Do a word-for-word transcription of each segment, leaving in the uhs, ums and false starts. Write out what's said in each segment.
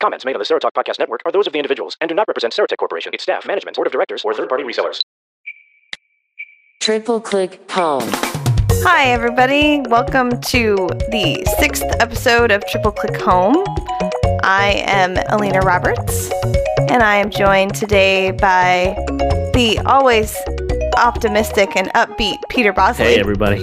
Comments made on the Serotalk Podcast Network are those of the individuals and do not represent Serotek Corporation, its staff, management, board of directors, or third-party resellers. Triple Click Home. Hi, everybody. Welcome to the sixth episode of Triple Click Home. I am Alina Roberts, and I am joined today by the always optimistic and upbeat Peter Bosley. Hey, everybody.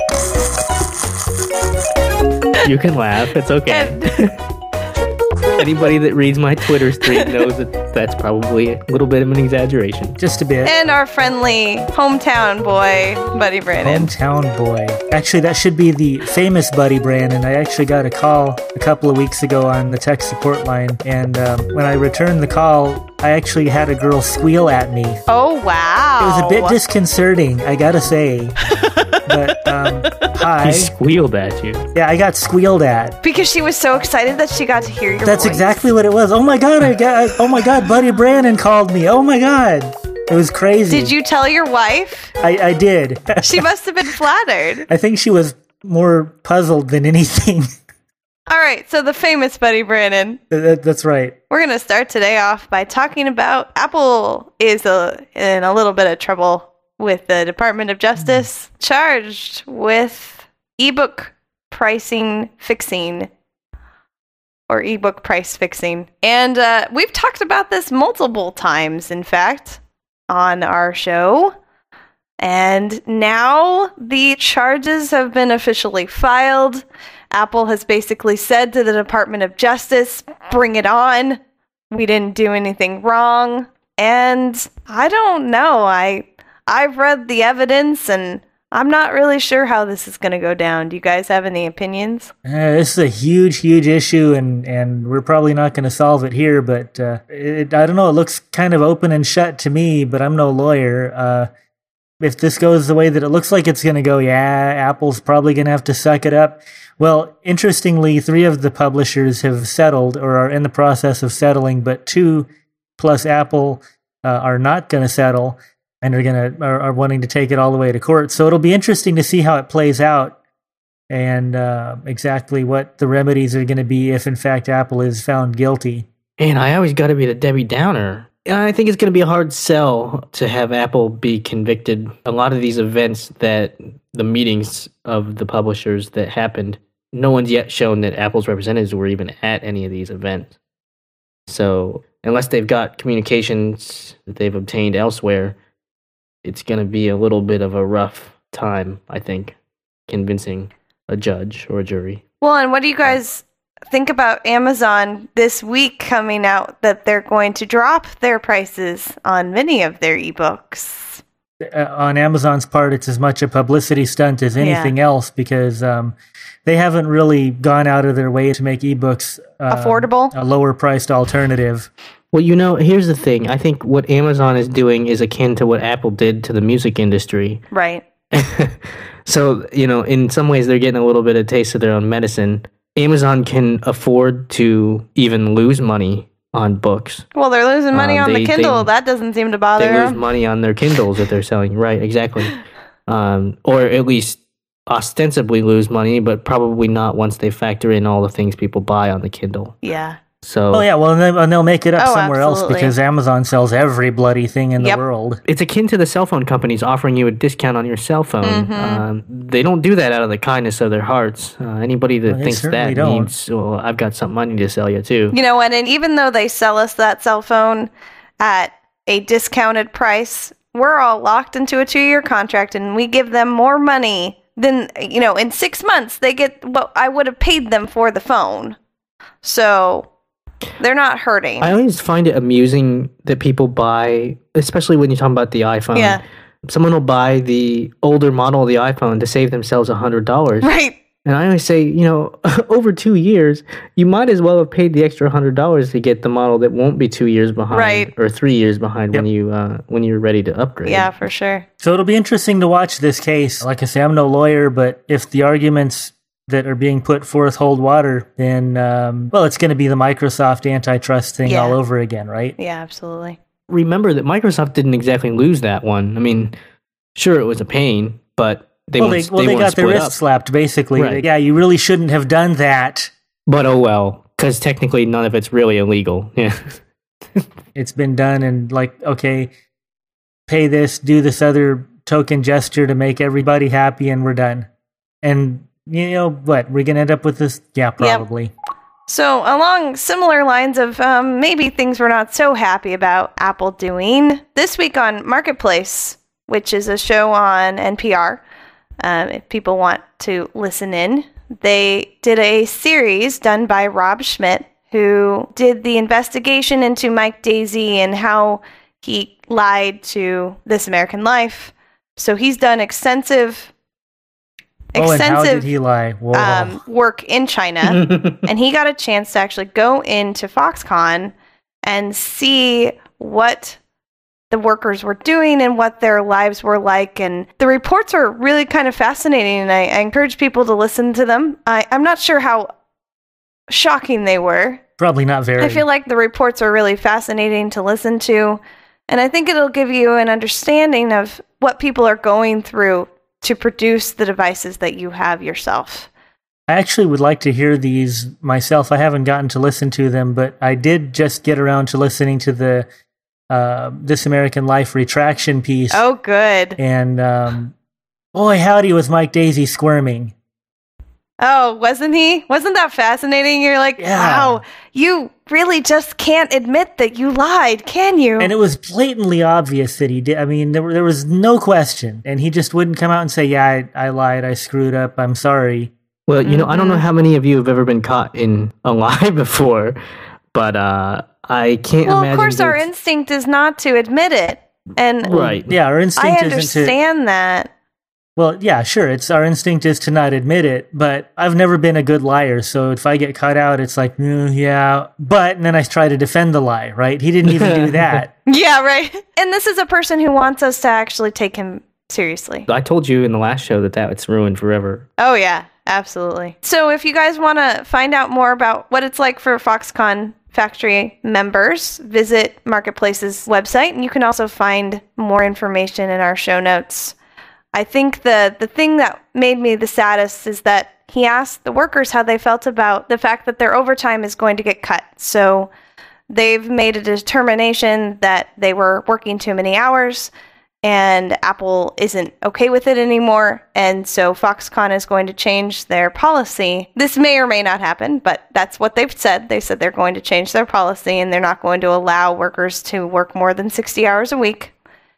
You can laugh. It's okay. And Anybody that reads my Twitter stream knows that that's probably a little bit of an exaggeration. Just a bit. And our friendly hometown boy, Buddy Brandon. Hometown boy. Actually, that should be the famous Buddy Brandon. I actually got a call a couple of weeks ago on the tech support line, and um, when I returned the call, I actually had a girl squeal at me. Oh, wow. It was a bit disconcerting, I gotta say. But, um, hi. He squealed at you. Yeah, I got squealed at. Because she was so excited that she got to hear your That's voice. exactly what it was. Oh my god, I got, oh my god, Buddy Brandon called me. Oh my god. It was crazy. Did you tell your wife? I, I did. She must have been flattered. I think she was more puzzled than anything. All right, so the famous Buddy Brandon. that, that's right. We're going to start today off by talking about Apple is a, in a little bit of trouble with the Department of Justice, charged with ebook pricing fixing or ebook price fixing. And uh, we've talked about this multiple times, in fact, on our show. And now the charges have been officially filed. Apple has basically said to the Department of Justice, bring it on. We didn't do anything wrong. And I don't know. I, I've read the evidence, and I'm not really sure how this is going to go down. Do you guys have any opinions? Uh, this is a huge, huge issue, and, and we're probably not going to solve it here, but uh, it, I don't know. It looks kind of open and shut to me, but I'm no lawyer. Uh, if this goes the way that it looks like it's going to go, yeah, Apple's probably going to have to suck it up. Well, interestingly, three of the publishers have settled or are in the process of settling, but two plus Apple uh, are not going to settle and are going to are, are wanting to take it all the way to court. So it'll be interesting to see how it plays out and uh, exactly what the remedies are going to be if, in fact, Apple is found guilty. And I always got to be the Debbie Downer. I think it's going to be a hard sell to have Apple be convicted. A lot of these events that the meetings of the publishers that happened, no one's yet shown that Apple's representatives were even at any of these events. So unless they've got communications that they've obtained elsewhere, it's going to be a little bit of a rough time, I think, convincing a judge or a jury. Well, and what do you guys think about Amazon this week coming out that they're going to drop their prices on many of their ebooks? Uh, on Amazon's part, it's as much a publicity stunt as anything yeah. else because um, they haven't really gone out of their way to make ebooks uh, affordable, a lower priced alternative. Well, you know, here's the thing. I think what Amazon is doing is akin to what Apple did to the music industry. Right. So, you know, in some ways they're getting a little bit of taste of their own medicine. Amazon can afford to even lose money on books. Well, they're losing money um, on they, the Kindle. They, that doesn't seem to bother they them. They lose money on their Kindles that they're selling. Right, exactly. Um, or at least ostensibly lose money, but probably not once they factor in all the things people buy on the Kindle. Yeah. So, oh yeah, well, and, they, and they'll make it up oh, somewhere absolutely. else because Amazon sells every bloody thing in yep. the world. It's akin to the cell phone companies offering you a discount on your cell phone. Mm-hmm. Um, they don't do that out of the kindness of their hearts. Uh, anybody that well, thinks that don't. means, well, I've got something I need to sell you too. You know what? And even though they sell us that cell phone at a discounted price, we're all locked into a two-year contract, and we give them more money than, you know, in six months they get what I would have paid them for the phone. So they're not hurting. I always find it amusing that people buy, especially when you're talking about the iPhone. Yeah. Someone will buy the older model of the iPhone to save themselves one hundred dollars. Right. And I always say, you know, over two years, you might as well have paid the extra one hundred dollars to get the model that won't be two years behind right. or three years behind yep. when, you, uh, when you're ready to upgrade. Yeah, for sure. So it'll be interesting to watch this case. Like I say, I'm no lawyer, but if the arguments that are being put forth hold water, then, um, well, it's going to be the Microsoft antitrust thing yeah. all over again, right? Yeah, absolutely. Remember that Microsoft didn't exactly lose that one. I mean, sure, it was a pain, but they well, won't, they, well, they, they won't got their split wrist up. slapped, basically. Right. Yeah, you really shouldn't have done that. But oh well. Because technically none of it's really illegal. Yeah. It's been done and like, okay, pay this, do this other token gesture to make everybody happy and we're done. And you know what? We're going to end up with this? Yeah, probably. Yep. So along similar lines of um, maybe things we're not so happy about Apple doing, this week on Marketplace, which is a show on N P R, um, if people want to listen in, they did a series done by Rob Schmidt, who did the investigation into Mike Daisey and how he lied to This American Life. So he's done extensive Oh, and how extensive did he lie? Whoa. um, work in China, and he got a chance to actually go into Foxconn and see what the workers were doing and what their lives were like. And the reports are really kind of fascinating, and I, I encourage people to listen to them. I, I'm not sure how shocking they were. Probably not very. I feel like the reports are really fascinating to listen to, and I think it'll give you an understanding of what people are going through to produce the devices that you have yourself. I actually would like to hear these myself. I haven't gotten to listen to them, but I did just get around to listening to the uh, This American Life retraction piece. Oh, good. And um, boy, howdy was Mike Daisey squirming. Oh, wasn't he? Wasn't that fascinating? You're like, Yeah. wow, you really just can't admit that you lied, can you? And it was blatantly obvious that he did. I mean, there, there was no question. And he just wouldn't come out and say, yeah, I, I lied, I screwed up, I'm sorry. Well, you know, I don't know how many of you have ever been caught in a lie before, but uh, I can't well, imagine. of course, our there's- instinct is not to admit it. And Right. Yeah, our I instinct isn't to... understand that. Well, yeah, sure. It's our instinct is to not admit it, but I've never been a good liar. So if I get caught out, it's like, mm, yeah, but, and then I try to defend the lie, right? He didn't even do that. Yeah, right. And this is a person who wants us to actually take him seriously. I told you in the last show that that's ruined forever. Oh, yeah, absolutely. So if you guys want to find out more about what it's like for Foxconn factory members, visit Marketplace's website, and you can also find more information in our show notes. I think the, the thing that made me the saddest is that he asked the workers how they felt about the fact that their overtime is going to get cut. So they've made a determination that they were working too many hours, and Apple isn't okay with it anymore. And so Foxconn is going to change their policy. This may or may not happen, but that's what they've said. They said they're going to change their policy, and they're not going to allow workers to work more than sixty hours a week.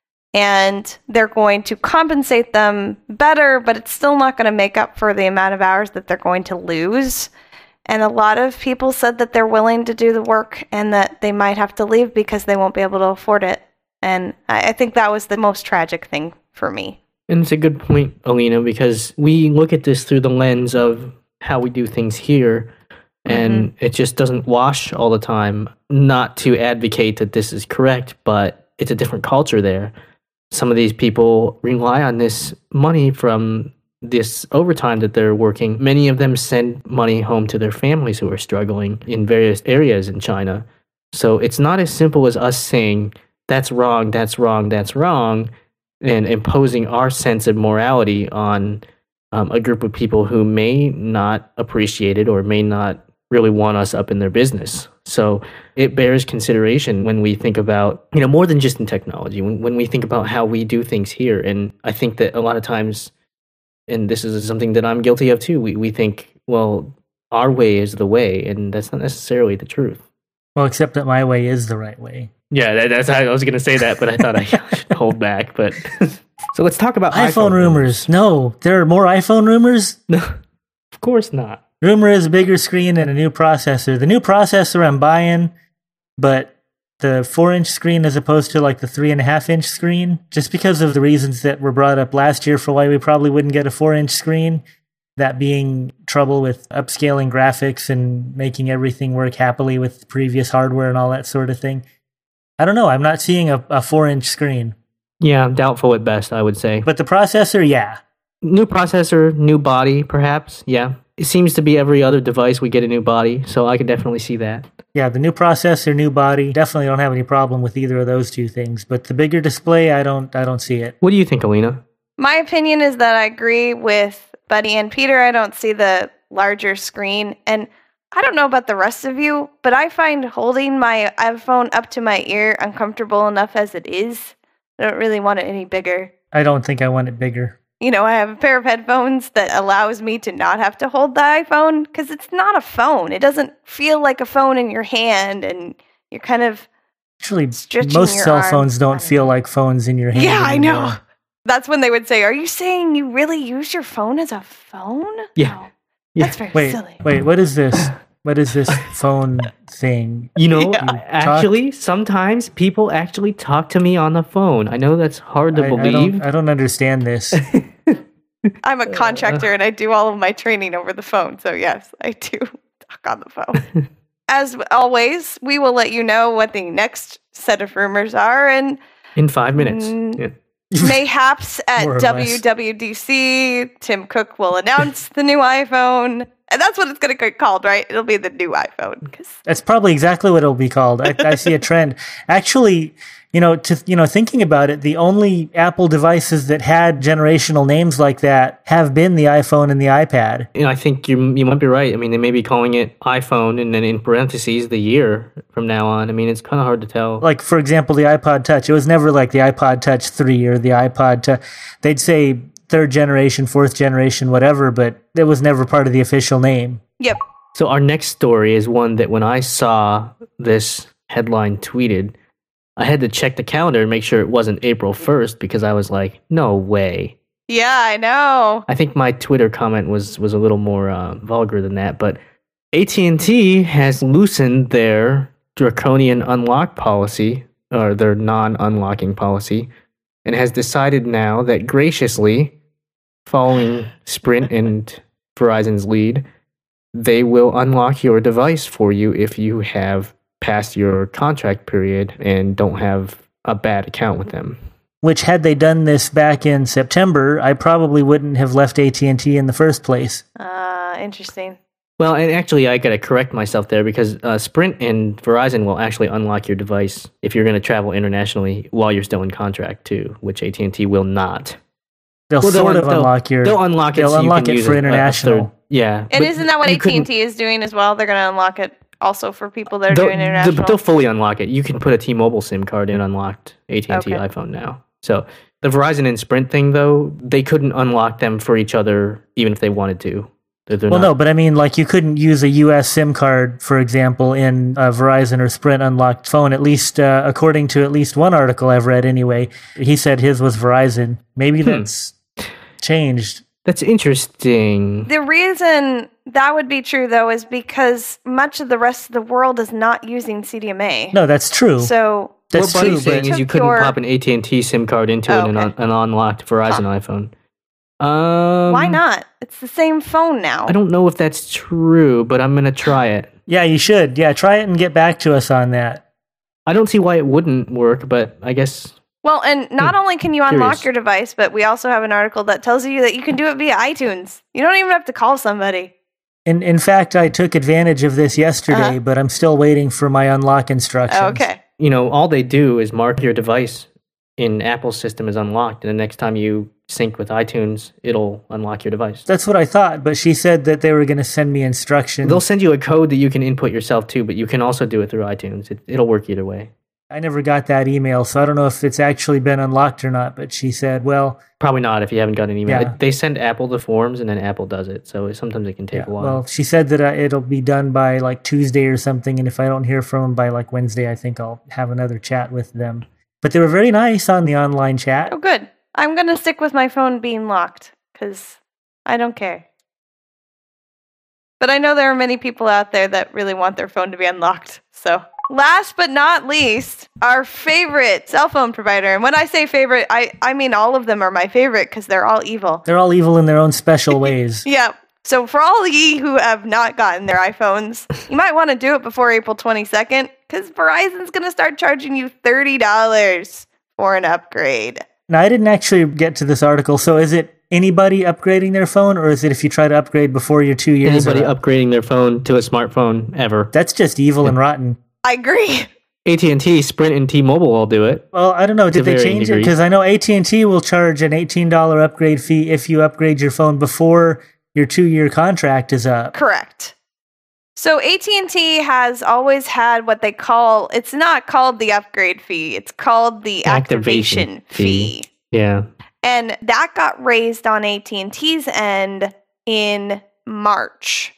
And they're going to compensate them better, but it's still not going to make up for the amount of hours that they're going to lose. And a lot of people said that they're willing to do the work and that they might have to leave because they won't be able to afford it. And I, I think that was the most tragic thing for me. And it's a good point, Alina, because we look at this through the lens of how we do things here, and mm-hmm. it just doesn't wash all the time. Not to advocate that this is correct, but it's a different culture there. Some of these people rely on this money from this overtime that they're working. Many of them send money home to their families who are struggling in various areas in China. So it's not as simple as us saying, that's wrong, that's wrong, that's wrong, and imposing our sense of morality on um, a group of people who may not appreciate it or may not really want us up in their business. So it bears consideration when we think about, you know, more than just in technology, when, when we think about how we do things here. And I think that a lot of times, and this is something that I'm guilty of too, we, we think, well, our way is the way, and that's not necessarily the truth. Well, except that my way is the right way. Yeah, that, that's how I was going to say that, but I thought I should hold back. But so let's talk about iPhone, iPhone rumors. No, there are more iPhone rumors? No, of course not. Rumor is a bigger screen and a new processor. The new processor I'm buying, but the four-inch screen as opposed to like the three-and-a-half-inch screen, just because of the reasons that were brought up last year for why we probably wouldn't get a four-inch screen, that being trouble with upscaling graphics and making everything work happily with previous hardware and all that sort of thing. I don't know. I'm not seeing a, a four-inch screen. Yeah, doubtful at best, I would say. But the processor, yeah. New processor, new body, perhaps, yeah. It seems to be every other device we get a new body, so I can definitely see that. Yeah, the new processor, new body. Definitely don't have any problem with either of those two things. But the bigger display, I don't I don't see it. What do you think, Alina? My opinion is that I agree with Buddy and Peter. I don't see the larger screen. And I don't know about the rest of you, but I find holding my iPhone up to my ear uncomfortable enough as it is. I don't really want it any bigger. I don't think I want it bigger. You know, I have a pair of headphones that allows me to not have to hold the iPhone because it's not a phone. It doesn't feel like a phone in your hand, and you're kind of Actually, stretching most your cell arm. phones don't feel like phones in your hand. Yeah, I know. anymore. That's when they would say, "Are you saying you really use your phone as a phone?" Yeah. No, Yeah. that's very Wait, silly. wait, what is this? What is this phone thing? You know, Yeah. I- actually, sometimes people actually talk to me on the phone. I know that's hard to I, I believe. don't, I don't understand this. I'm a contractor and I do all of my training over the phone. So, yes, I do talk on the phone. As always, we will let you know what the next set of rumors are. And In five minutes. Mm. Yeah. mayhaps at More or W less. W D C, Tim Cook will announce the new iPhone. And that's what it's going to get called, right? It'll be the new iPhone. 'Cause That's probably exactly what it'll be called. I, I see a trend. Actually, you know, to you know, thinking about it, the only Apple devices that had generational names like that have been the iPhone and the iPad. You know, I think you you might be right. I mean, they may be calling it iPhone and then in parentheses the year from now on. I mean, it's kind of hard to tell. Like, for example, the iPod Touch. It was never like the iPod Touch three or the iPod Touch. They'd say third generation, fourth generation, whatever, but it was never part of the official name. yep. So our next story is one that when I saw this headline tweeted, I had to check the calendar and make sure it wasn't April first because I was like, no way. Yeah, I know. I think my Twitter comment was was a little more uh, vulgar than that, but A T and T has loosened their draconian unlock policy, or their non-unlocking policy, and has decided now that graciously, following Sprint and Verizon's lead, they will unlock your device for you if you have passed your contract period and don't have a bad account with them. Which, had they done this back in September, I probably wouldn't have left A T and T in the first place. Uh, interesting. Well, and actually, I got to correct myself there because uh, Sprint and Verizon will actually unlock your device if you're going to travel internationally while you're still in contract too, which A T and T will not. They'll Well, they'll sort un- of they'll- unlock your. They'll unlock it. they'll so you unlock can it use for a- a international. third- yeah, And but isn't that what you A T couldn't- and T is doing as well? They're going to unlock it also for people that are They'll, doing international. they'll- they'll fully unlock it. You can put a T-Mobile SIM card in unlocked A T and T Okay. iPhone now. So the Verizon and Sprint thing, though, they couldn't unlock them for each other even if they wanted to. They're- they're Well, not- no, but I mean, like, you couldn't use a U S SIM card, for example, in a Verizon or Sprint unlocked phone, at least uh, according to at least one article I've read anyway. He said his was Verizon. Maybe Hmm. that's changed. That's interesting. The reason that would be true, though, is because much of the rest of the world is not using C D M A. No, that's true. So, That's what true, Buddy's saying but is you Took couldn't your- pop an A T and T SIM card into Oh, an, okay. an unlocked Verizon iPhone. Um, why not? It's the same phone now. I don't know if that's true, but I'm going to try it. yeah, you should. Yeah, try it and get back to us on that. I don't see why it wouldn't work, but I guess Well, and not only can you unlock Curious. your device, but we also have an article that tells you that you can do it via iTunes. You don't even have to call somebody. In in fact, I took advantage of this yesterday, Uh-huh. but I'm still waiting for my unlock instructions. Oh, okay. you know, all they do is mark your device in Apple's system as unlocked, and the next time you sync with iTunes, it'll unlock your device. That's what I thought, but she said that they were going to send me instructions. They'll send you a code that you can input yourself too, but you can also do it through iTunes. It, it'll work either way. I never got that email, so I don't know if it's actually been unlocked or not, but she said, well, Probably not if you haven't got an email. Yeah. It- they send Apple the forms, and then Apple does it. So sometimes it can take yeah, a while. well, she said that uh, it'll be done by like Tuesday or something, and if I don't hear from them by like Wednesday, I think I'll have another chat with them. But they were very nice on the online chat. Oh, good. I'm going to stick with my phone being locked because I don't care. But I know there are many people out there that really want their phone to be unlocked. So, last but not least, our favorite cell phone provider. And when I say favorite, I, I mean all of them are my favorite because they're all evil. They're all evil in their own special ways. Yeah. So for all ye who have not gotten their iPhones, you might want to do it before April twenty-second because Verizon's going to start charging you thirty dollars for an upgrade. Now, I didn't actually get to this article, so is it anybody upgrading their phone, or is it if you try to upgrade before your two years Anybody are up? upgrading their phone to a smartphone ever. That's just evil and rotten. I agree. A T and T, Sprint, and T-Mobile all do it. Well, I don't know. Did To they varying change it? degrees. Because I know A T and T will charge an eighteen dollars upgrade fee if you upgrade your phone before your two-year contract is up. Correct. So A T and T has always had what they call, it's not called the upgrade fee, it's called the activation, Activation fee. fee. Yeah. And that got raised on A T and T's end in March.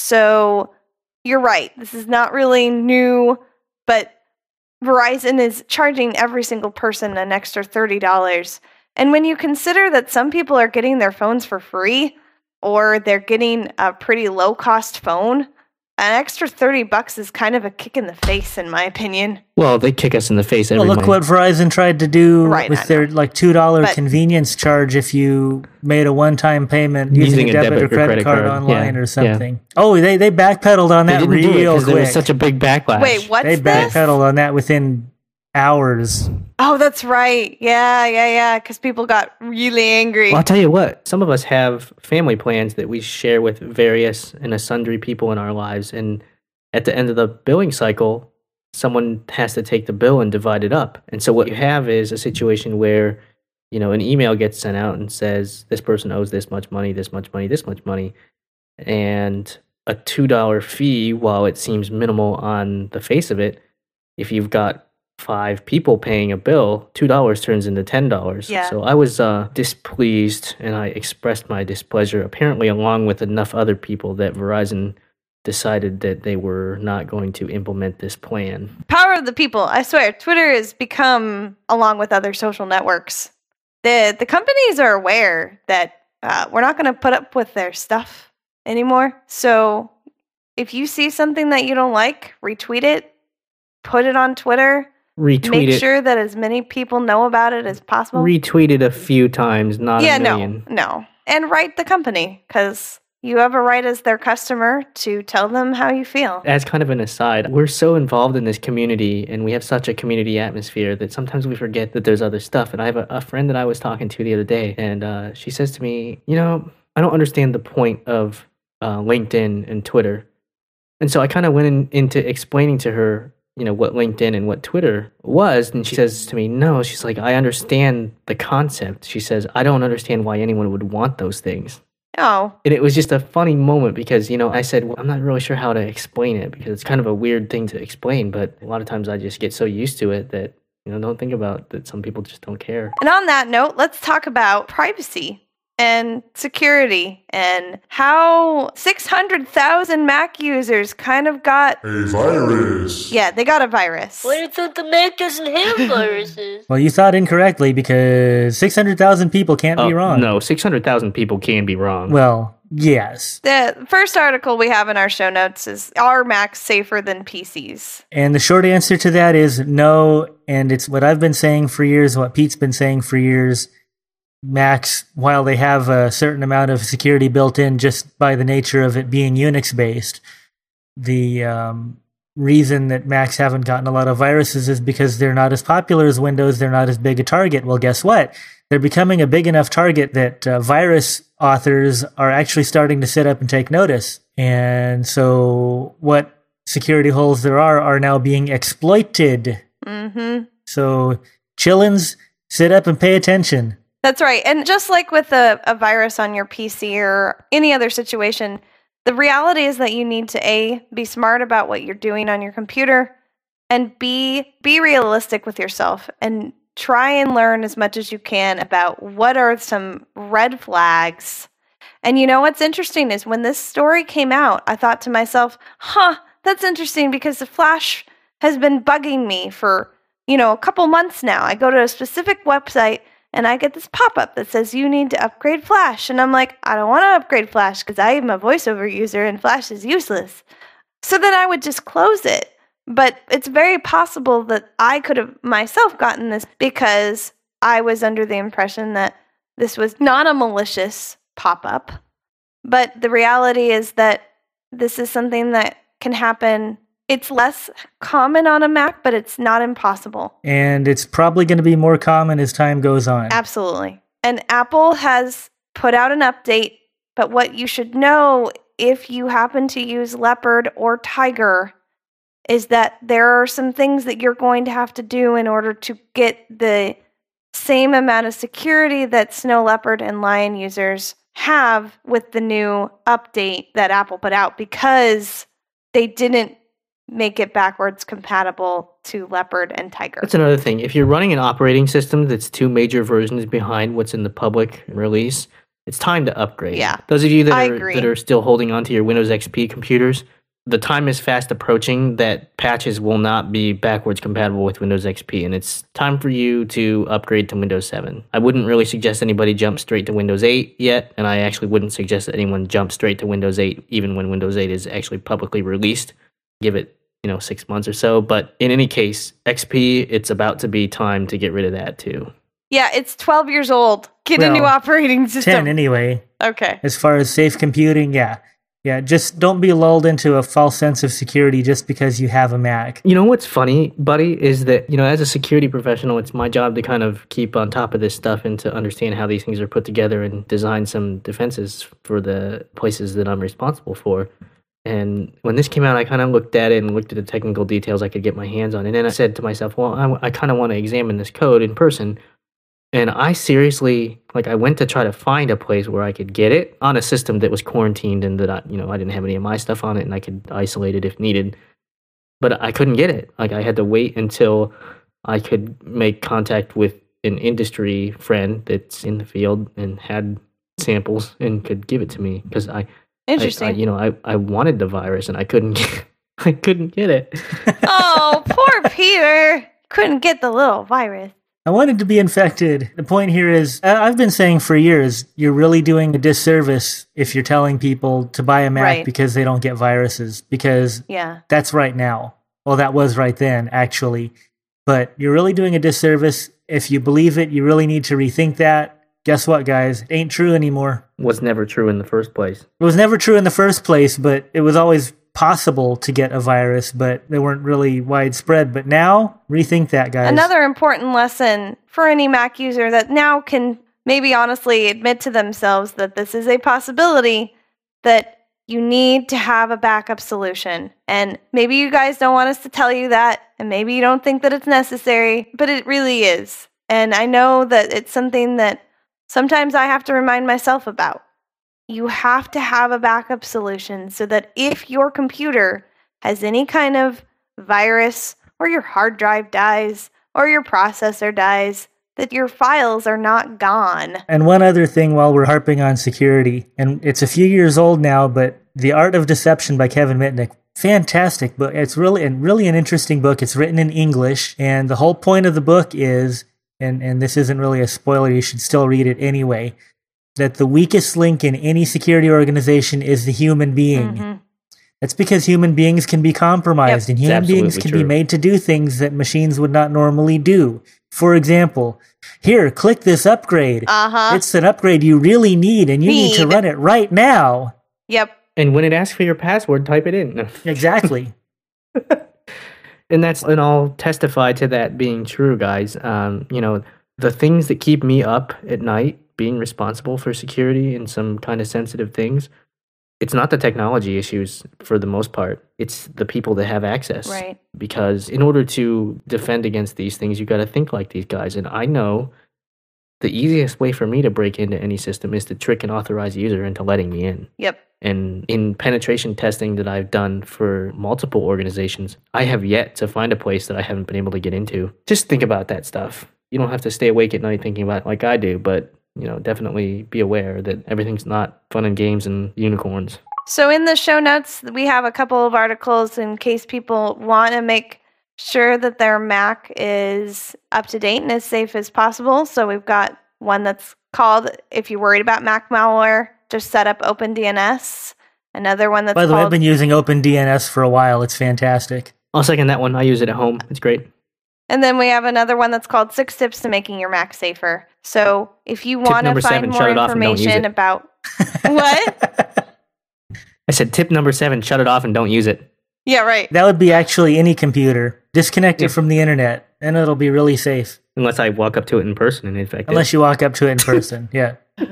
So you're right, this is not really new, but Verizon is charging every single person an extra thirty dollars. And when you consider that some people are getting their phones for free, or they're getting a pretty low-cost phone, an extra thirty bucks is kind of a kick in the face, in my opinion. Well, they kick us in the face every Well, look month. what Verizon tried to do Right, with I their know. like two dollar But- convenience charge if you made a one-time payment using, a debit, or credit, card, online Yeah, or something. Oh, they they backpedaled on They that didn't do it real because there quick. was such a big backlash. Wait, what's they this? backpedaled on that within hours. Oh, that's right. Yeah, yeah, yeah, because people got really angry. Well, I'll tell you what. Some of us have family plans that we share with various and sundry people in our lives, and at the end of the billing cycle, someone has to take the bill and divide it up. And so what you have is a situation where, you know, an email gets sent out and says this person owes this much money, this much money, this much money, and a two dollar fee, while it seems minimal on the face of it, if you've got five people paying a bill, two dollars turns into ten dollars. Yeah. So I was uh, displeased, and I expressed my displeasure, apparently along with enough other people, that Verizon decided that they were not going to implement this plan. Power of the people. I swear, Twitter has become, along with other social networks, the the companies are aware that uh, we're not going to put up with their stuff anymore. So if you see something that you don't like, retweet it, put it on Twitter, Retweet make it. sure that as many people know about it as possible. Retweet it a few times, not yeah, a million. no, no. And write the company, because you have a right as their customer to tell them how you feel. As kind of an aside, we're so involved in this community and we have such a community atmosphere that sometimes we forget that there's other stuff. And I have a, a friend that I was talking to the other day, and uh, she says to me, you know, I don't understand the point of uh, LinkedIn and Twitter. And so I kind of went in, into explaining to her, you know, what LinkedIn and what Twitter was. And she says to me, no, she's like, I understand the concept. She says, I don't understand why anyone would want those things. Oh, And it was just a funny moment because, you know, I said, well, I'm not really sure how to explain it because it's kind of a weird thing to explain. But a lot of times I just get so used to it that, you know, don't think about that some people just don't care. and on that note, let's talk about privacy and security and how six hundred thousand Mac users kind of got... A virus. Yeah, they got a virus. But I thought the Mac doesn't have viruses. Well, you thought incorrectly because six hundred thousand people can't be Oh, wrong. No, six hundred thousand people can be wrong. Well, yes. The first article we have in our show notes is, are Macs safer than P Cs? And the short answer to that is no. And it's what I've been saying for years, what Pete's been saying for years. Macs, while they have a certain amount of security built in just by the nature of it being Unix based, the um, reason that Macs haven't gotten a lot of viruses is because they're not as popular as Windows. They're not as big a target. Well, guess what? They're becoming a big enough target that uh, virus authors are actually starting to sit up and take notice. And so what security holes there are are now being exploited. Mm-hmm. So chillins, sit up and pay attention. That's right. And just like with a, a virus on your P C or any other situation, the reality is that you need to A, be smart about what you're doing on your computer, and B, be realistic with yourself and try and learn as much as you can about what are some red flags. And you know what's interesting is when this story came out, I thought to myself, huh, that's interesting because the Flash has been bugging me for, you know, a couple months now. I go to a specific website and I get this pop-up that says you need to upgrade Flash. And I'm like, I don't want to upgrade Flash because I am a voiceover user and Flash is useless. So then I would just close it. But it's very possible that I could have myself gotten this because I was under the impression that this was not a malicious pop-up. But the reality is that this is something that can happen. It's less common on a Mac, but it's not impossible. And it's probably going to be more common as time goes on. Absolutely. And Apple has put out an update, but what you should know if you happen to use Leopard or Tiger is that there are some things that you're going to have to do in order to get the same amount of security that Snow Leopard and Lion users have with the new update that Apple put out, because they didn't make it backwards compatible to Leopard and Tiger. That's another thing. If you're running an operating system that's two major versions behind what's in the public release, it's time to upgrade. Yeah. Those of you that I are agree. that are still holding on to your Windows X P computers, the time is fast approaching that patches will not be backwards compatible with Windows X P, and it's time for you to upgrade to Windows seven. I wouldn't really suggest anybody jump straight to Windows eight yet, and I actually wouldn't suggest that anyone jump straight to Windows eight even when Windows eight is actually publicly released. Give it, you know, six months or so. But in any case, X P, it's about to be time to get rid of that too. Yeah, it's twelve years old. Get a Well, new operating system. ten anyway. Okay. As far as safe computing, yeah. Yeah, just don't be lulled into a false sense of security just because you have a Mac. You know what's funny, buddy, is that, you know, as a security professional, it's my job to kind of keep on top of this stuff and to understand how these things are put together and design some defenses for the places that I'm responsible for. And when this came out, I kind of looked at it and looked at the technical details I could get my hands on. And then I said to myself, well, I, I kind of want to examine this code in person. And I seriously, like, I went to try to find a place where I could get it on a system that was quarantined and that I, you know, I didn't have any of my stuff on it and I could isolate it if needed. But I couldn't get it. Like, I had to wait until I could make contact with an industry friend that's in the field and had samples and could give it to me because I, Interesting. I, I, you know, I, I wanted the virus and I couldn't get, I couldn't get it. Oh, poor Peter. Couldn't get the little virus. I wanted to be infected. The point here is, I- I've been saying for years, you're really doing a disservice if you're telling people to buy a Mac Right. because they don't get viruses, because Yeah. that's right now. Well, that was right then, actually. But you're really doing a disservice. If you believe it, you really need to rethink that. Guess what, guys? It ain't true anymore. Was never true in the first place. It was never true in the first place, but it was always possible to get a virus, but they weren't really widespread. But now, rethink that, guys. Another important lesson for any Mac user that now can maybe honestly admit to themselves that this is a possibility, that you need to have a backup solution. And maybe you guys don't want us to tell you that, and maybe you don't think that it's necessary, but it really is. And I know that it's something that sometimes I have to remind myself about. You have to have a backup solution so that if your computer has any kind of virus, or your hard drive dies, or your processor dies, that your files are not gone. And one other thing while we're harping on security, and it's a few years old now, but The Art of Deception by Kevin Mitnick, fantastic book. It's really, and really an interesting book. It's written in English, and the whole point of the book is, and, and this isn't really a spoiler, you should still read it anyway, that the weakest link in any security organization is the human being. Mm-hmm. That's because human beings can be compromised, Yep. and human It's beings absolutely can true. be made to do things that machines would not normally do. For example, here, click this upgrade. Uh-huh. It's an upgrade you really need, and you need, to Need. run it right now. Yep. And when it asks for your password, type it in. Exactly. And that's, and I'll testify to that being true, guys. Um, you know, the things that keep me up at night, being responsible for security and some kind of sensitive things, it's not the technology issues for the most part. It's the people that have access. Right. Because in order to defend against these things, you got to think like these guys. And I know the easiest way for me to break into any system is to trick an authorized user into letting me in. Yep. And in penetration testing that I've done for multiple organizations, I have yet to find a place that I haven't been able to get into. Just think about that stuff. You don't have to stay awake at night thinking about it like I do, but you know, definitely be aware that everything's not fun and games and unicorns. So in the show notes, we have a couple of articles in case people want to make sure that their Mac is up to date and as safe as possible. So we've got one that's called, if you're worried about Mac malware, just set up OpenDNS. Another one that's By the way, I've called, been using OpenDNS for a while. It's fantastic. I'll second that one. I use it at home. It's great. and then we have another one that's called Six Tips to Making Your Mac Safer. So if you want to number find seven, more shut it off and don't use information it. about what? I said tip number seven, shut it off and don't use it. Yeah, right. That would be actually any computer. Disconnect Yeah. it from the internet, and it'll be really safe. Unless I walk up to it in person and infect Unless it. you walk up to it in person. Yeah.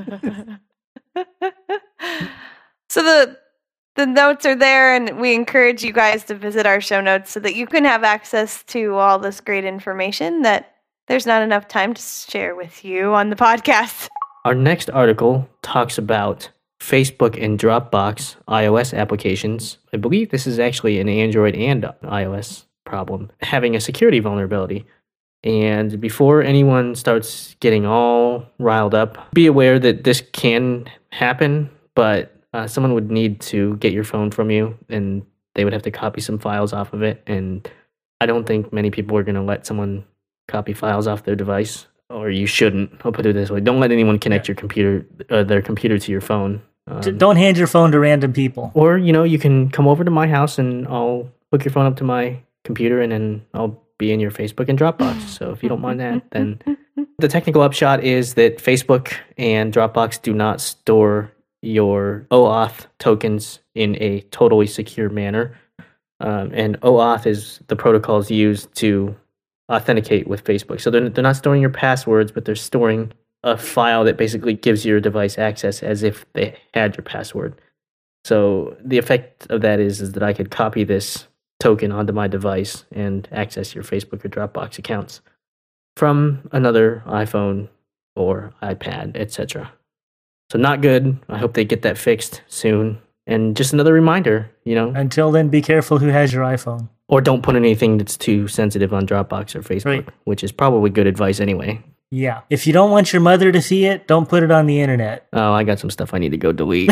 So the the notes are there, and we encourage you guys to visit our show notes so that you can have access to all this great information that there's not enough time to share with you on the podcast. Our next article talks about Facebook and Dropbox iOS applications, I believe this is actually an Android and iOS problem, having a security vulnerability. And before anyone starts getting all riled up, be aware that this can happen, but uh, someone would need to get your phone from you, and they would have to copy some files off of it. And I don't think many people are going to let someone copy files off their device, or you shouldn't. I'll put it this way. Don't let anyone connect your computer, uh, their computer to your phone. Um, Don't hand your phone to random people. Or, you know, you can come over to my house and I'll hook your phone up to my computer, and then I'll be in your Facebook and Dropbox. So if you don't mind that, then the technical upshot is that Facebook and Dropbox do not store your OAuth tokens in a totally secure manner. Um, and OAuth is the protocols used to authenticate with Facebook. So they're, they're not storing your passwords, but they're storing a file that basically gives your device access as if they had your password. So the effect of that is, is that I could copy this token onto my device and access your Facebook or Dropbox accounts from another iPhone or iPad, et cetera. So not good. I hope they get that fixed soon. And just another reminder, you know. Until then, be careful who has your iPhone. Or don't put anything that's too sensitive on Dropbox or Facebook, right. Which is probably good advice anyway. Yeah. If you don't want your mother to see it, don't put it on the internet. Oh, I got some stuff I need to go delete.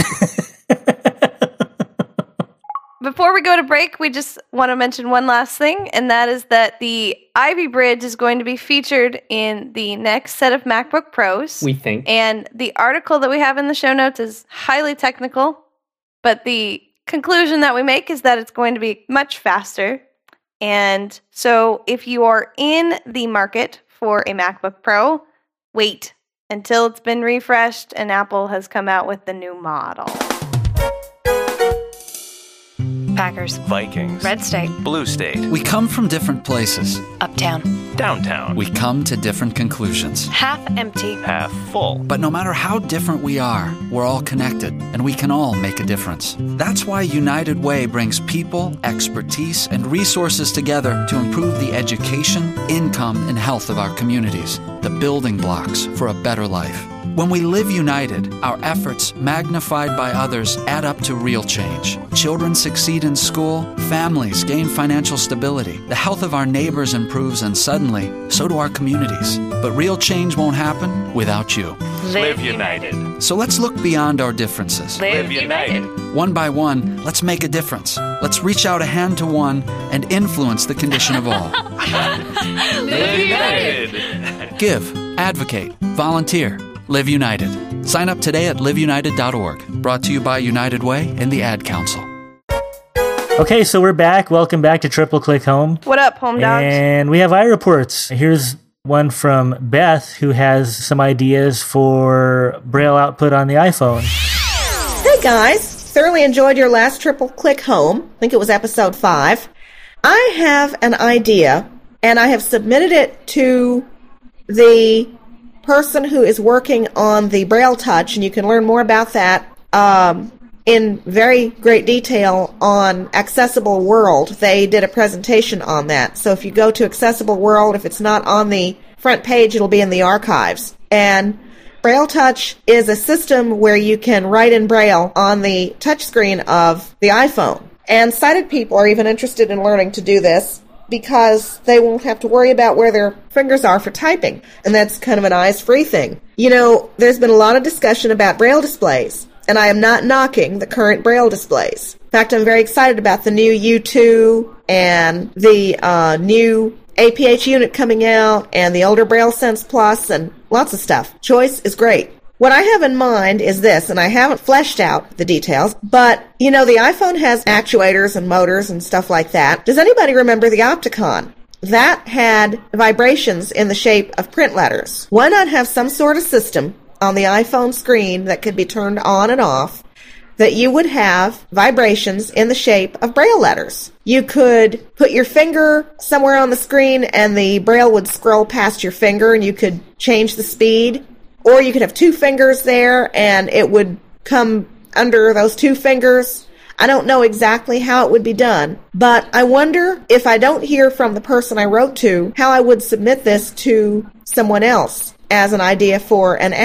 Before we go to break, we just want to mention one last thing, and that is that the Ivy Bridge is going to be featured in the next set of MacBook Pros. We think. And the article that we have in the show notes is highly technical, but the conclusion that we make is that it's going to be much faster. And so if you are in the market for a MacBook Pro, wait until it's been refreshed and Apple has come out with the new model. Packers, Vikings, Red State, Blue State. We come from different places. Uptown, Downtown. We come to different conclusions. half empty, Half full. But no matter how different we are, we're all connected, and we can all make a difference. That's why United Way brings people, expertise, and resources together to improve the education, income, and health of our communities, the building blocks for a better life. When we live united, our efforts, magnified by others, add up to real change. Children succeed in school, families gain financial stability, the health of our neighbors improves, and suddenly, so do our communities. But real change won't happen without you. Live united. So let's look beyond our differences. Live united. One by one, let's make a difference. Let's reach out a hand to one and influence the condition of all. Live united. Give, advocate, volunteer. Live United. Sign up today at live united dot org. Brought to you by United Way and the Ad Council. Okay, so we're back. Welcome back to Triple Click Home. What up, home dogs? And we have iReports. Here's one from Beth, who has some ideas for Braille output on the iPhone. Hey guys, thoroughly enjoyed your last Triple Click Home. I think it was episode five. I have an idea, and I have submitted it to the person who is working on the Braille Touch, and you can learn more about that um, in very great detail on Accessible World. They did a presentation on that. So if you go to Accessible World, if it's not on the front page, it'll be in the archives. And Braille Touch is a system where you can write in Braille on the touchscreen of the iPhone. And sighted people are even interested in learning to do this, because they won't have to worry about where their fingers are for typing. And that's kind of an eyes-free thing. You know, there's been a lot of discussion about Braille displays, and I am not knocking the current Braille displays. In fact, I'm very excited about the new U two and the uh, new A P H unit coming out and the older Braille Sense Plus and lots of stuff. Choice is great. What I have in mind is this, and I haven't fleshed out the details, but, you know, the iPhone has actuators and motors and stuff like that. Does anybody remember the Opticon? That had vibrations in the shape of print letters. Why not have some sort of system on the iPhone screen that could be turned on and off that you would have vibrations in the shape of Braille letters? You could put your finger somewhere on the screen and the Braille would scroll past your finger and you could change the speed. Or you could have two fingers there, and it would come under those two fingers. I don't know exactly how it would be done, but I wonder if I don't hear from the person I wrote to, how I would submit this to someone else as an idea for an app.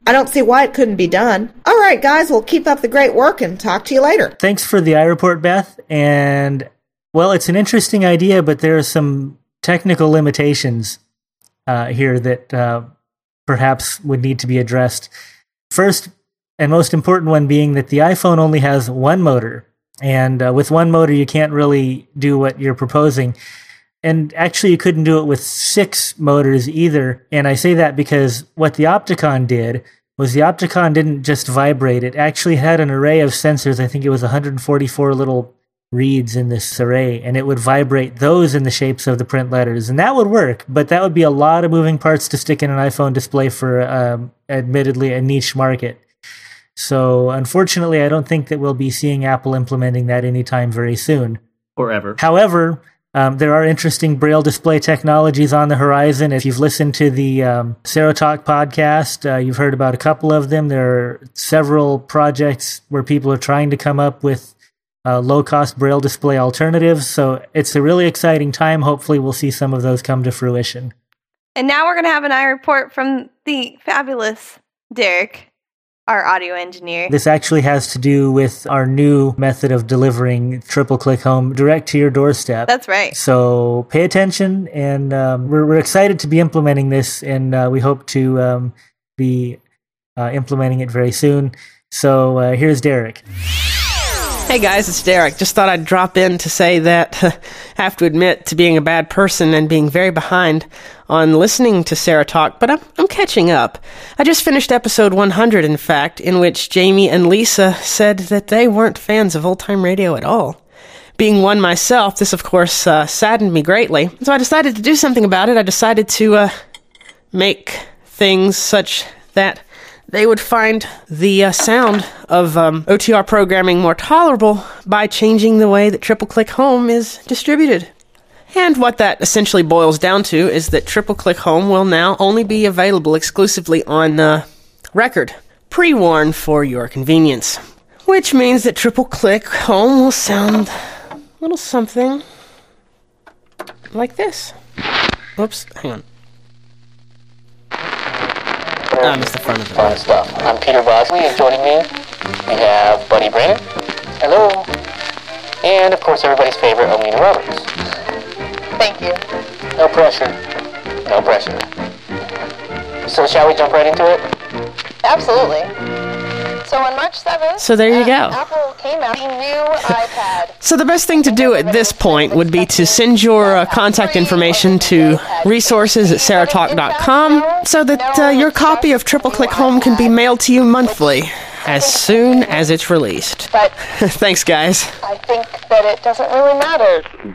I don't see why it couldn't be done. All right, guys, we'll keep up the great work and talk to you later. Thanks for the iReport, Beth. And, well, it's an interesting idea, but there are some technical limitations uh, here that uh, perhaps would need to be addressed. First, and most important one being that the iPhone only has one motor. And uh, with one motor, you can't really do what you're proposing. And actually, you couldn't do it with six motors either. And I say that because what the Opticon did was the Opticon didn't just vibrate. It actually had an array of sensors. I think it was one hundred forty-four little reeds in this array. And it would vibrate those in the shapes of the print letters. And that would work. But that would be a lot of moving parts to stick in an iPhone display for, um, admittedly, a niche market. So, unfortunately, I don't think that we'll be seeing Apple implementing that anytime very soon. Forever. However, Um, there are interesting Braille display technologies on the horizon. If you've listened to the um, Serotalk podcast, uh, you've heard about a couple of them. There are several projects where people are trying to come up with uh, low-cost Braille display alternatives. So it's a really exciting time. Hopefully we'll see some of those come to fruition. And now we're going to have an iReport from the fabulous Derek, our audio engineer. This actually has to do with our new method of delivering Triple Click Home direct to your doorstep. That's right. So pay attention, and um, we're, we're excited to be implementing this, and uh, we hope to um, be uh, implementing it very soon. So uh, here's Derek. Hey guys, it's Derek. Just thought I'd drop in to say that I have to admit to being a bad person and being very behind on listening to Sarah talk, but I'm, I'm catching up. I just finished episode one hundred, in fact, in which Jamie and Lisa said that they weren't fans of old-time radio at all. Being one myself, this of course uh, saddened me greatly, so I decided to do something about it. I decided to uh, make things such that they would find the uh, sound of um, O T R programming more tolerable by changing the way that Triple Click Home is distributed. And what that essentially boils down to is that Triple Click Home will now only be available exclusively on uh, record, pre-warned for your convenience. Which means that Triple Click Home will sound a little something like this. Oops, hang on. I missed the front of it. Fun stuff. I'm Peter Bosley, and joining me, we have Buddy Brennan. Hello. And, of course, everybody's favorite, Alina Roberts. Thank you. No pressure. No pressure. So, shall we jump right into it? Absolutely. So on March seventh, So there you uh, go. Apple came out with a new iPad. So the best thing to do at this point would be to send your uh, contact information to resources at serotalk dot com so that uh, your copy of Triple Click Home can be mailed to you monthly as soon as it's released. But thanks, guys. I think that it doesn't really matter.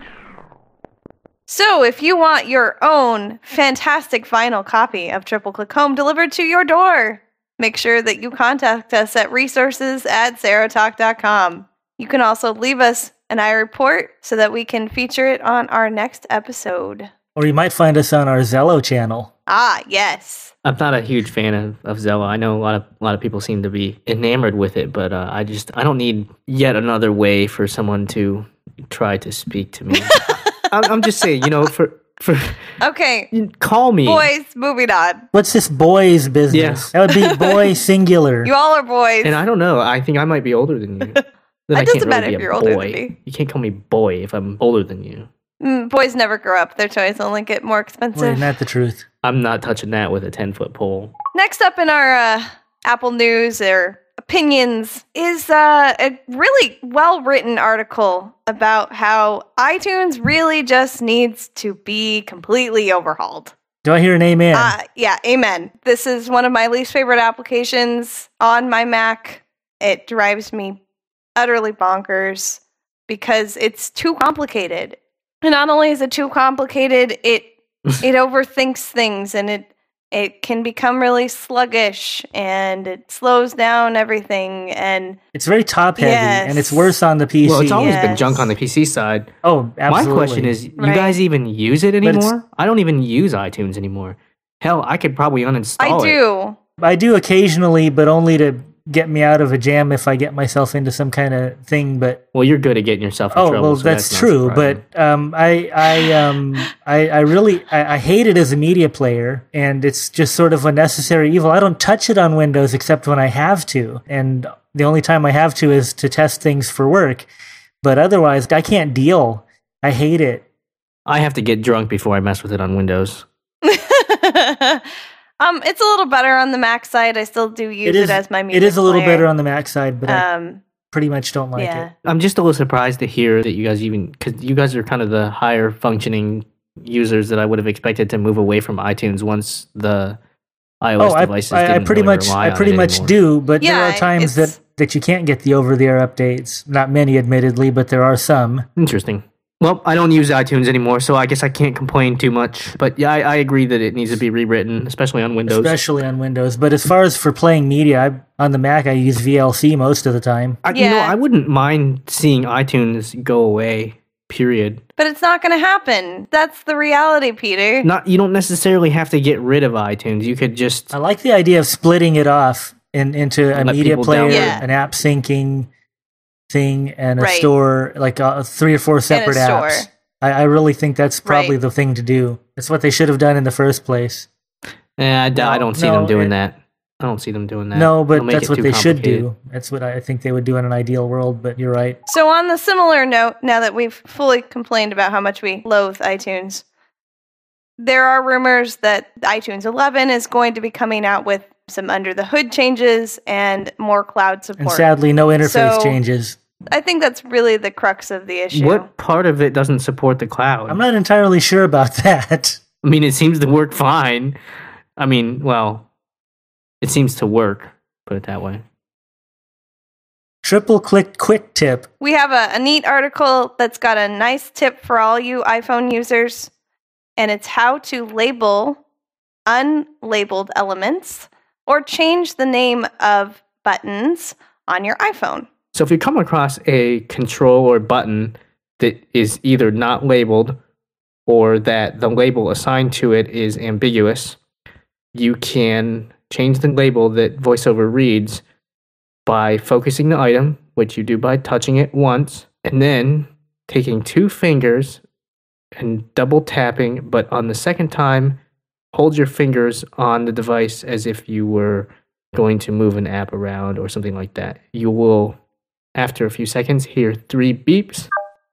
So, if you want your own fantastic vinyl copy of Triple Click Home delivered to your door, make sure that you contact us at resources at serotalk dot com. You can also leave us an iReport so that we can feature it on our next episode. Or you might find us on our Zello channel. Ah, yes. I'm not a huge fan of, of Zello. I know a lot of a lot of people seem to be enamored with it, but uh, I just I don't need yet another way for someone to try to speak to me. I'm, I'm just saying, you know, for for Okay. call me. Boys, moving on. What's this boys business? Yeah. That would be boy singular. You all are boys. And I don't know. I think I might be older than you. Then That I doesn't can't matter really if be you're a older than boy. me. You can't call me boy if I'm older than you. Mm, boys never grow up. Their toys only get more Well, expensive. isn't that the truth? I'm not touching that with a ten-foot pole. Next up in our uh, Apple news or opinions is uh, a really well-written article about how iTunes really just needs to be completely overhauled. Do I hear an amen? Uh, yeah, amen. This is one of my least favorite applications on my Mac. It drives me utterly bonkers because it's too complicated. And not only is it too complicated, it it overthinks things, and it it can become really sluggish, and it slows down everything. And It's very top heavy, Yes. and it's worse on the P C. Well, it's always been Yes. junk on the P C side. Oh, absolutely. My question is, you Right. guys even use it But it's- anymore? I don't even use iTunes anymore. Hell, I could probably uninstall I it. do. I do occasionally, but only to get me out of a jam if I get myself into some kind of thing. But well, you're good at getting yourself in oh, trouble. well, so that's, that's true. But um, I, I, um, I, I really, I, I hate it as a media player, and it's just sort of a necessary evil. I don't touch it on Windows except when I have to, and the only time I have to is to test things for work. But otherwise, I can't deal. I hate it. I have to get drunk before I mess with it on Windows. um, it's a little better on the Mac side. I still do use it, is, it as my media It is a little player. better on the Mac side, but Um, I pretty much don't like yeah. it. I'm just a little surprised to hear that you guys even, because you guys are kind of the higher functioning users that I would have expected to move away from iTunes once the iOS Oh, I, devices I, I didn't pretty really much, rely I on pretty it much anymore. do. But there Yeah, are times it's- that, that you can't get the over-the-air updates. Not many, admittedly, but there are some. Interesting. Well, I don't use iTunes anymore, so I guess I can't complain too much. But yeah, I, I agree that it needs to be rewritten, especially on Windows. Especially on Windows. But as far as for playing media, I, on the Mac, I use V L C most of the time. I, You know, I wouldn't mind seeing iTunes go away, period. But it's not going to happen. That's the reality, Peter. Not You don't necessarily have to get rid of iTunes. You could just... I like the idea of splitting it off in, into a Let media people player, download. Yeah. an app syncing thing, and a Right. store, like uh, three or four separate store. apps. I, I really think that's probably Right. the thing to do. That's what they should have done in the first place. Eh, I, d- I No, don't see no, them doing it- that. I don't see them doing that. No, but It'll make that's it what too they should complicated. do. That's what I think they would do in an ideal world, but you're right. So on the similar note, now that we've fully complained about how much we loathe iTunes, there are rumors that iTunes eleven is going to be coming out with some under-the-hood changes and more cloud support. And sadly, no interface So- changes. I think that's really the crux of the issue. What part of it doesn't support the cloud? I'm not entirely sure about that. I mean, it seems to work fine. I mean, well, it seems to work, put it that way. Triple click quick tip. We have a, a neat article that's got a nice tip for all you iPhone users, and it's how to label unlabeled elements or change the name of buttons on your iPhone. So if you come across a control or button that is either not labeled or that the label assigned to it is ambiguous, you can change the label that VoiceOver reads by focusing the item, which you do by touching it once, and then taking two fingers and double tapping, but on the second time, hold your fingers on the device as if you were going to move an app around or something like that. You will, after a few seconds, hear three beeps,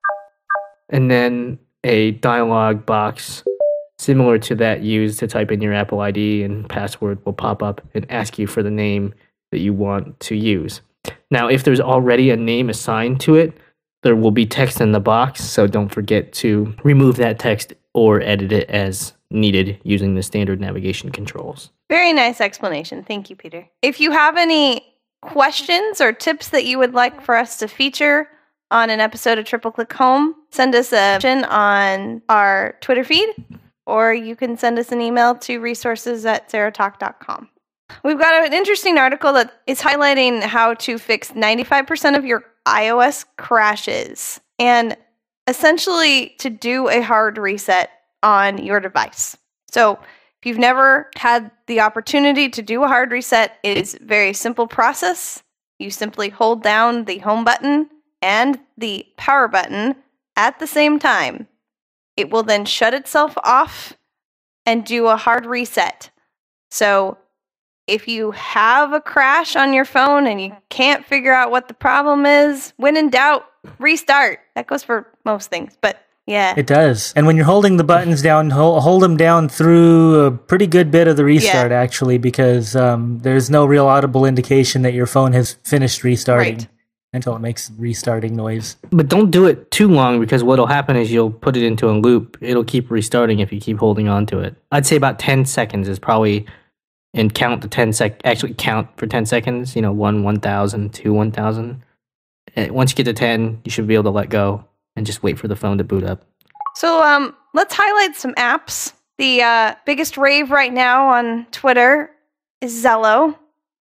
and then a dialog box similar to that used to type in your Apple I D and password will pop up and ask you for the name that you want to use. Now, if there's already a name assigned to it, there will be text in the box, so don't forget to remove that text or edit it as needed using the standard navigation controls. Very nice explanation. Thank you, Peter. If you have any questions or tips that you would like for us to feature on an episode of Triple Click Home, send us a question on our Twitter feed, or you can send us an email to resources at saratalk dot com. We've got an interesting article that is highlighting how to fix ninety-five percent of your iOS crashes and essentially to do a hard reset on your device. So if you've never had the opportunity to do a hard reset, it is a very simple process. You simply hold down the home button and the power button at the same time. It will then shut itself off and do a hard reset. So if you have a crash on your phone and you can't figure out what the problem is, when in doubt, restart. That goes for most things, but yeah. It does. And when you're holding the buttons down, hold, hold them down through a pretty good bit of the restart, Yeah. actually, because um, there's no real audible indication that your phone has finished restarting Right. until it makes restarting noise. But don't do it too long because what'll happen is you'll put it into a loop. It'll keep restarting if you keep holding on to it. I'd say about ten seconds is probably, and count to ten sec, actually count for ten seconds, you know, one, one thousand, two, one thousand. And once you get to ten, you should be able to let go and just wait for the phone to boot up. So um, let's highlight some apps. The uh, biggest rave right now on Twitter is Zello.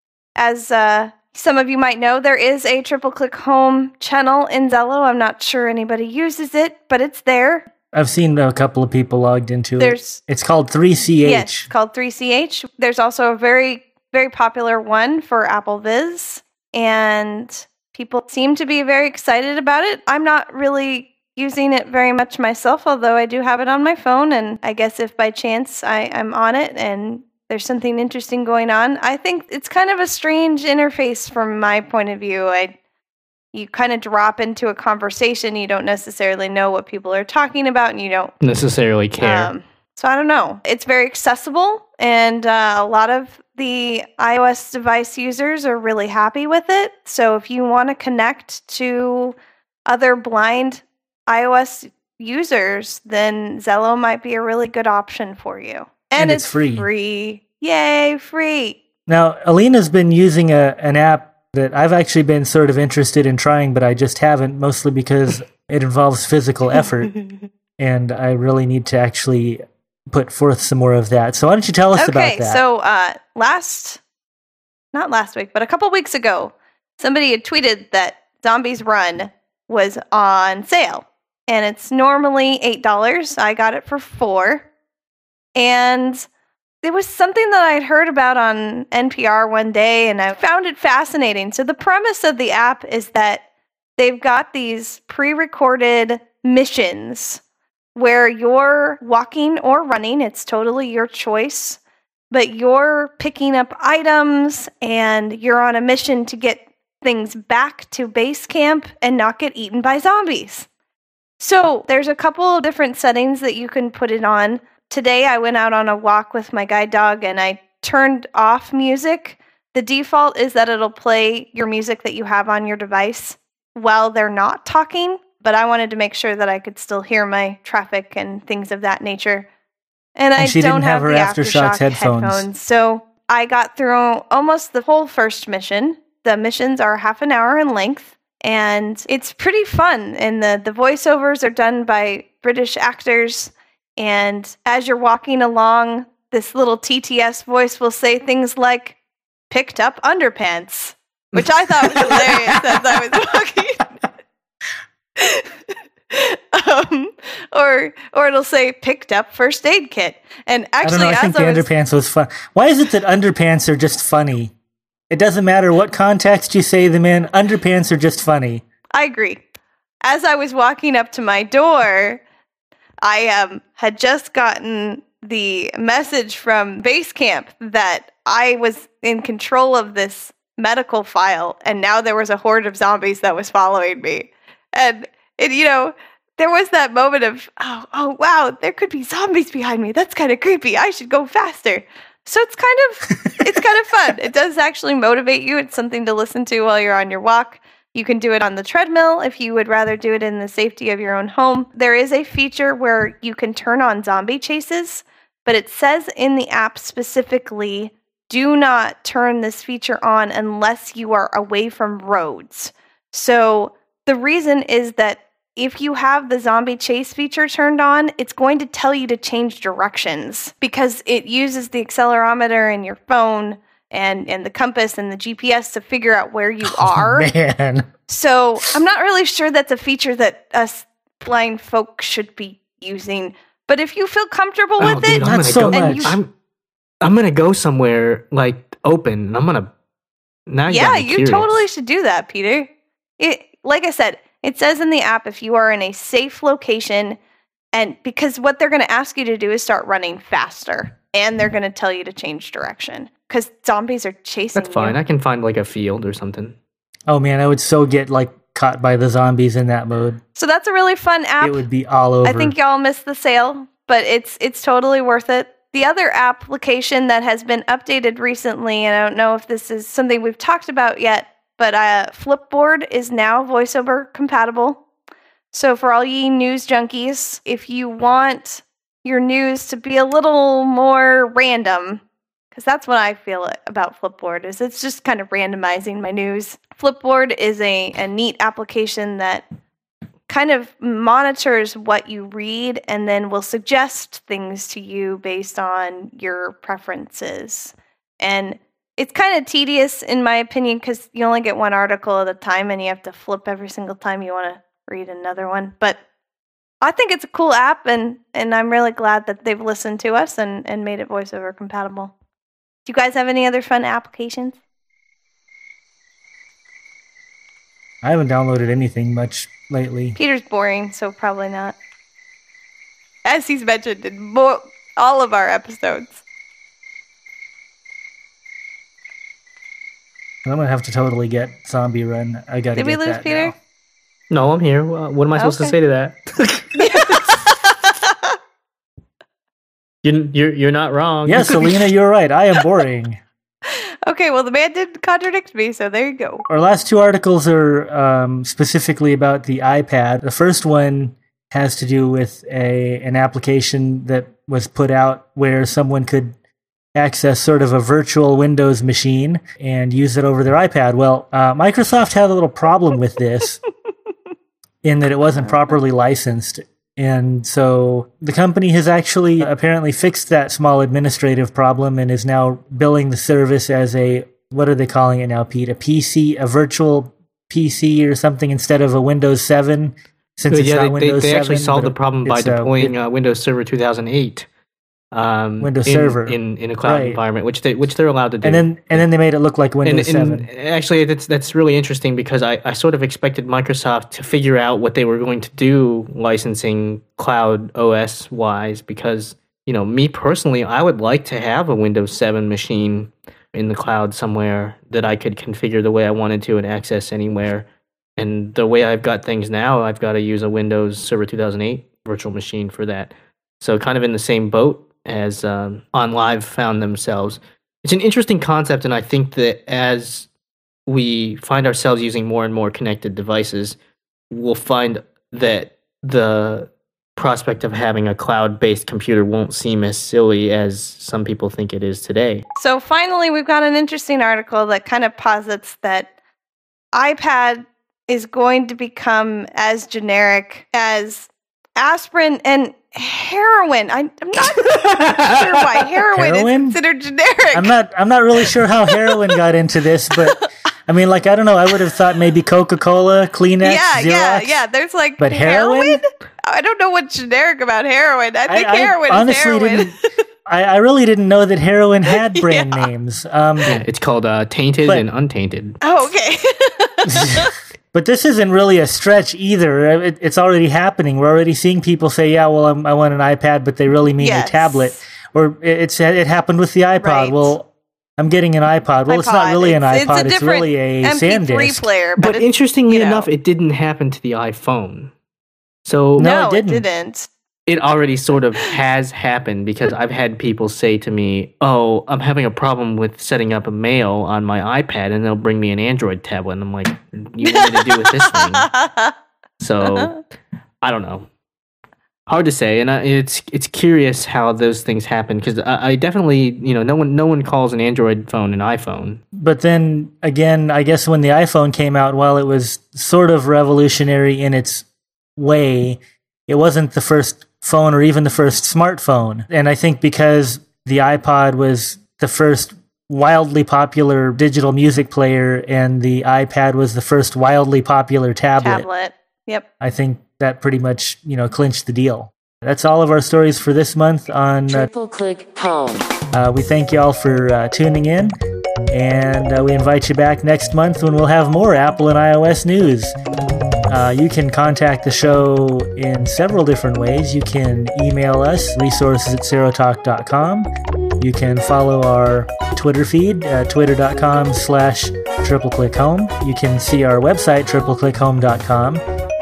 As uh, some of you might know, there is a Triple Click Home channel in Zello. I'm not sure anybody uses it, but it's there. I've seen a couple of people logged into There's- it. It's called three C H. Yes, called three C H. There's also a very very popular one for Apple Viz, and people seem to be very excited about it. I'm not really using it very much myself, although I do have it on my phone, and I guess if by chance I, I'm on it and there's something interesting going on, I think it's kind of a strange interface from my point of view. I You kind of drop into a conversation, you don't necessarily know what people are talking about, and you don't necessarily care. Um, so I don't know. It's very accessible, and uh, a lot of the iOS device users are really happy with it. So if you want to connect to other blind iOS users, then Zello might be a really good option for you. And, And it's it's free. free. Yay, free. Now, Alina's been using a an app that I've actually been sort of interested in trying, but I just haven't, mostly because it involves physical effort, and I really need to actually put forth some more of that. So why don't you tell us Okay, about that? so uh, last, not last week, but a couple weeks ago, somebody had tweeted that Zombies Run was on sale, and it's normally eight dollars. I got it for four, and it was something that I'd heard about on N P R one day, and I found it fascinating. So the premise of the app is that they've got these pre-recorded missions where you're walking or running. It's totally your choice, but you're picking up items and you're on a mission to get things back to base camp and not get eaten by zombies. So there's a couple of different settings that you can put it on. Today I went out on a walk with my guide dog and I turned off music. The default is that it'll play your music that you have on your device while they're not talking, but I wanted to make sure that I could still hear my traffic and things of that nature. And, And I she don't didn't have her the Aftershocks Aftershock headphones. So I got through almost the whole first mission. The missions are half an hour in length, and it's pretty fun. And the, the voiceovers are done by British actors. And as you're walking along, this little T T S voice will say things like, picked up underpants, which I thought was hilarious as I was walking. um, or or it'll say, picked up first aid kit. And I actually, don't know, I as think I the was, underpants was fun. Why is it that underpants are just funny? It doesn't matter what context you say them in, underpants are just funny. I agree. As I was walking up to my door, I um, had just gotten the message from base camp that I was in control of this medical file, and now there was a horde of zombies that was following me. And, it, you know, there was that moment of, oh, oh, wow, there could be zombies behind me. That's kind of creepy. I should go faster. So it's kind of, it's kind of fun. It does actually motivate you. It's something to listen to while you're on your walk. You can do it on the treadmill if you would rather do it in the safety of your own home. There is a feature where you can turn on zombie chases, but it says in the app specifically, do not turn this feature on unless you are away from roads. So the reason is that if you have the zombie chase feature turned on, it's going to tell you to change directions because it uses the accelerometer in your phone and, and the compass and the G P S to figure out where you are. Oh, man. So I'm not really sure that's a feature that us blind folk should be using. But if you feel comfortable Oh, with dude, it, I'm gonna Not so go, and much. you, I'm I'm gonna go somewhere like open. And I'm gonna now. You yeah, got me you curious. totally should do that, Peter. It, like I said, it says in the app if you are in a safe location, and because what they're going to ask you to do is start running faster, and they're going to tell you to change direction because zombies are chasing That's fine. you. I can find like a field or something. Oh man, I would so get like caught by the zombies in that mode. So that's a really fun app. It would be all over. I think y'all missed the sale, but it's it's totally worth it. The other application that has been updated recently, and I don't know if this is something we've talked about yet, but uh, Flipboard is now VoiceOver compatible. So for all ye news junkies, if you want your news to be a little more random, because that's what I feel about Flipboard, is it's just kind of randomizing my news. Flipboard is a, a neat application that kind of monitors what you read and then will suggest things to you based on your preferences. And it's kind of tedious, in my opinion, because you only get one article at a time and you have to flip every single time you want to read another one. But I think it's a cool app, and, and I'm really glad that they've listened to us and, and made it VoiceOver compatible. Do you guys have any other fun applications? I haven't downloaded anything much lately. Peter's boring, so probably not. As he's mentioned in mo- all of our episodes. I'm gonna have to totally get Zombie Run. I gotta Did we get lose that Peter? now. No, I'm here. Well, what am I supposed Okay. to say to that? you, you're you're not wrong. Yes, Selena, you're right. I am boring. Okay, well, the man did contradict me, so there you go. Our last two articles are um, specifically about the iPad. The first one has to do with a an application that was put out where someone could access sort of a virtual Windows machine and use it over their iPad. Well, uh, Microsoft had a little problem with this in that it wasn't properly licensed. And so the company has actually apparently fixed that small administrative problem and is now billing the service as a, what are they calling it now, Pete? A P C, a virtual P C or something instead of a Windows seven, since it's yeah, not they, Windows they, they seven. actually solved but the problem by it's, uh, deploying uh, Windows Server two thousand eight. Um, Windows in, Server. in in a cloud Right. environment, which they which they're allowed to do. And then and then they made it look like Windows and, seven. and actually, that's that's really interesting because I, I sort of expected Microsoft to figure out what they were going to do licensing cloud O S wise. Because you know, me personally, I would like to have a Windows seven machine in the cloud somewhere that I could configure the way I wanted to and access anywhere. And the way I've got things now, I've got to use a Windows Server two thousand eight virtual machine for that. So kind of in the same boat as um, OnLive found themselves. It's an interesting concept, and I think that as we find ourselves using more and more connected devices, we'll find that the prospect of having a cloud-based computer won't seem as silly as some people think it is today. So finally, we've got an interesting article that kind of posits that iPad is going to become as generic as aspirin and heroin. I, I'm not sure why heroin, Heroin? is considered generic. I'm not I'm not really sure how heroin got into this, but I mean, like, I don't know. I would have thought maybe Coca-Cola, Kleenex, yeah, Xerox. yeah, yeah. There's like But heroin? I don't know what's generic about heroin. I think I, I heroin honestly is heroin. didn't. I, I really didn't know that heroin had brand names. Um, Yeah, it's called uh, Tainted But- and Untainted. Oh, okay. But this isn't really a stretch either. It, it's already happening. We're already seeing people say, "Yeah, well, I'm, I want an iPad," but they really mean Yes. a tablet. Or it, it's it happened with the iPod. Right. Well, I'm getting an iPod. Well, it's not iPod. really an It's- it's a iPod. It's, different really a M P three SanDisk. player, but, But it's, interestingly you know. enough, it didn't happen to the iPhone. So No, no, it it didn't. didn't. it already sort of has happened because I've had people say to me, "Oh, I'm having a problem with setting up a mail on my iPad," and they'll bring me an Android tablet, and I'm like, "You want me to do with this thing?" So I don't know. Hard to say, and I, it's it's curious how those things happen because I, I definitely, you know, no one no one calls an Android phone an iPhone. But then again, I guess when the iPhone came out, while it was sort of revolutionary in its way, it wasn't the first phone or even the first smartphone. And I think because the iPod was the first wildly popular digital music player and the iPad was the first wildly popular tablet, Tablet. Yep. I think that pretty much, you know, clinched the deal. That's all of our stories for this month on uh, Triple click home. Uh, we thank you all for uh, tuning in, and uh, we invite you back next month when we'll have more Apple and iOS news. Uh, you can contact the show in several different ways. You can email us, resources at serotalk dot com. You can follow our Twitter feed, uh, twitter.com slash tripleclickhome. You can see our website, triple click home dot com.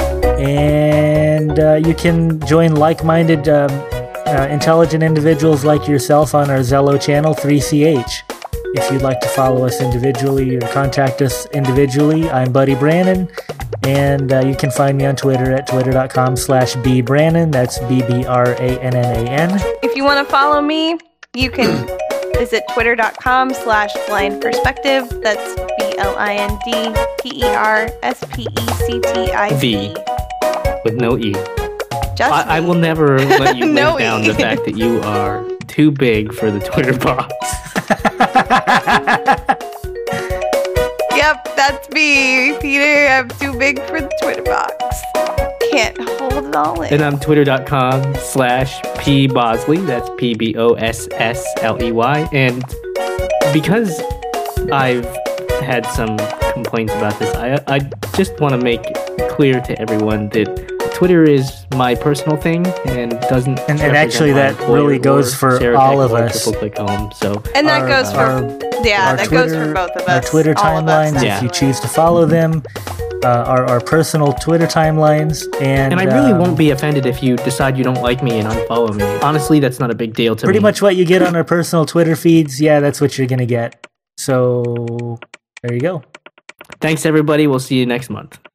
And uh, you can join like-minded um, uh, intelligent individuals like yourself on our Zello channel, three C H. If you'd like to follow us individually or contact us individually, I'm Buddy Brannon, and uh, you can find me on Twitter at twitter.com slash bbrannon. That's B B R A N N A N. If you want to follow me, you can visit twitter.com slash blind perspective. That's B L I N D P E R S P E C T I V. V. With no E. Just I, I V. will never let you No live down E. the fact that you are too big for the Twitter box. Yep, that's me, Peter. I'm too big for the Twitter box. Can't hold it all in. And I'm twitter.com slash P Bosley. That's P B O S S L E Y. And because I've had some complaints about this, I I just want to make clear to everyone that Twitter is my personal thing and doesn't. And, and actually, that really goes for all of us. Triple Click Home. So, and that our, goes for our, yeah, our that Twitter, goes for both of us. Our Twitter timelines, if Yeah. you choose to follow them, uh, our our personal Twitter timelines, and and I really um, won't be offended if you decide you don't like me and unfollow me. Honestly, that's not a big deal to pretty me. much what you get on our personal Twitter feeds. Yeah, that's what you're gonna get. So there you go. Thanks, everybody. We'll see you next month.